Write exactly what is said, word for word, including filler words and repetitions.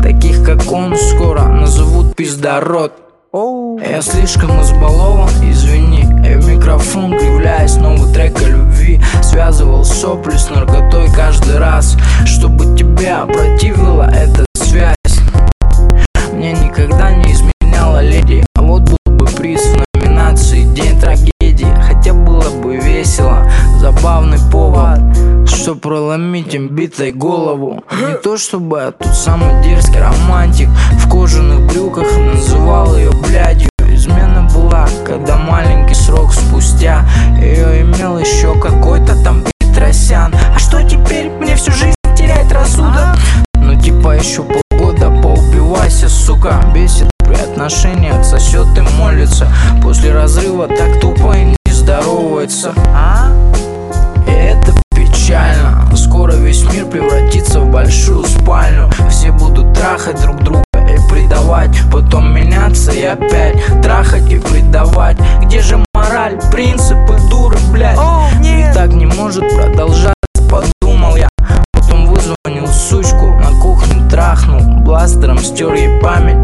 таких как он скоро назовут пиздород. Я слишком избалован, извини. Я в микрофон кривляюсь, новый трек о любви. Связывал сопли с наркотой каждый раз, чтобы тебя противила эта связь. Мне никогда не изменяла леди, а вот был бы приз в номинации «День трагедии». Хотя было бы весело, забавный повод, что проломить им битой голову. Не то чтобы я тут самый дерзкий романтик, в кожаных брюках называл ее блядью. Измена была, когда маленький срок спустя ее имел еще какой-то там Петросян. А что теперь? Мне всю жизнь терять рассудок. Ну типа еще полгода поубивайся, сука. Бесит при отношениях, сосет и молится. После разрыва так тупо и не здоровается. И это печально. Скоро весь мир превратится в большую спальню. Все будут трахать друг друга и предавать, потом меняться и опять трахать и предавать. Где же мораль, принципы, дуры, блядь? О, нет. И так не может продолжаться, подумал я. Потом вызвонил сучку, на кухне трахнул, бластером стер ей память.